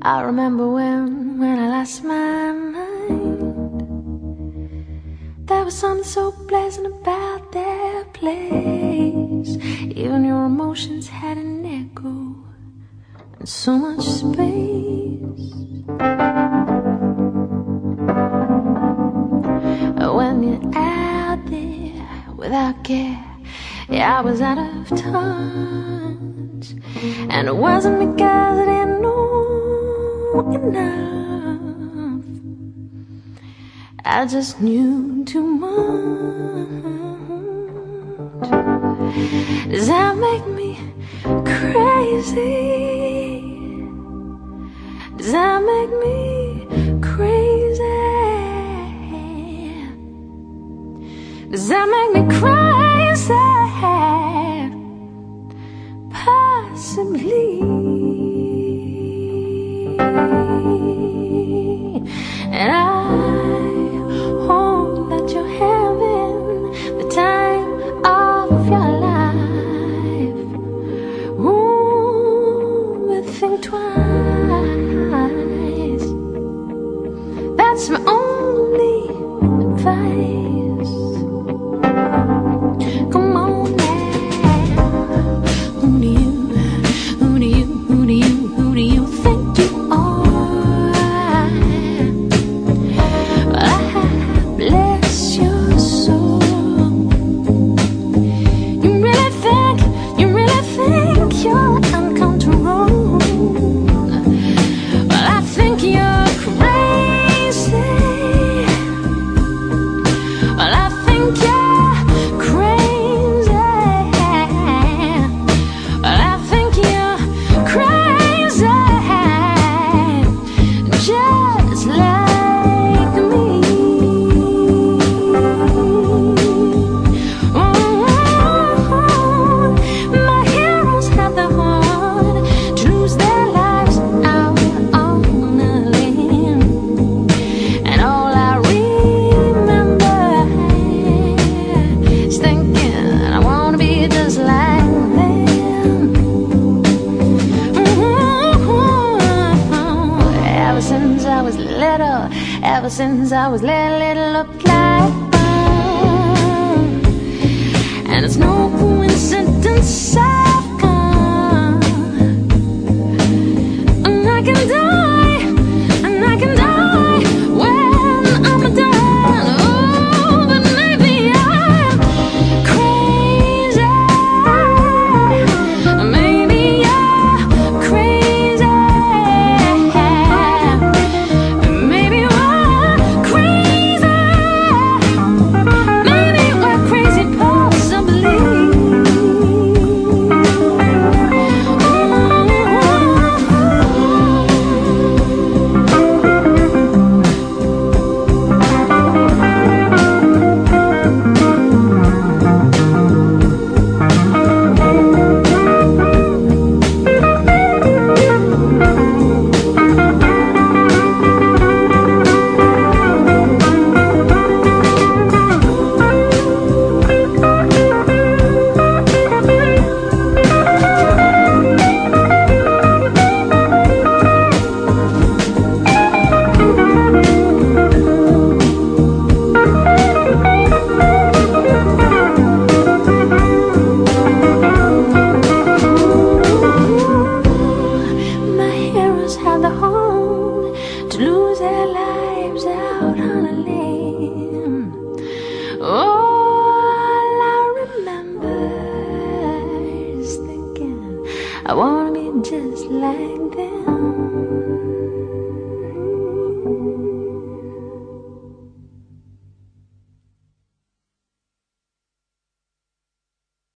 I remember when I lost my mind. There was something so pleasant about that place. Even your emotions had an echo and so much space. When you're out there without care, yeah, I was out of touch. And it wasn't because I didn't know enough, I just knew too much. Does that make me crazy? Does that make me crazy? Does that make me crazy? Possibly. And I hope that you're having the time of your life. Ooh, but think twice. That's my only advice. Come on now. Who do you think you are? Bless your soul. You really think you're uncomfortable? Well, I think you're crazy. Well, I think you're crazy. Well, I think you're crazy, just like me. My heroes have the heart to lose their lives out on a limb, and all I remember is thinking I wanna be just like them. Ever since I was little, ever since I was little, it looked like fun. And it's no coincidence I've come. And I can die, and I can die when I'm done. Oh, but maybe I'm crazy. Maybe you're crazy. Maybe we're crazy. Maybe we're crazy, possibly. My heroes have the heart to lose their lives out on a limb. All I remember is thinking I wanna be just like them.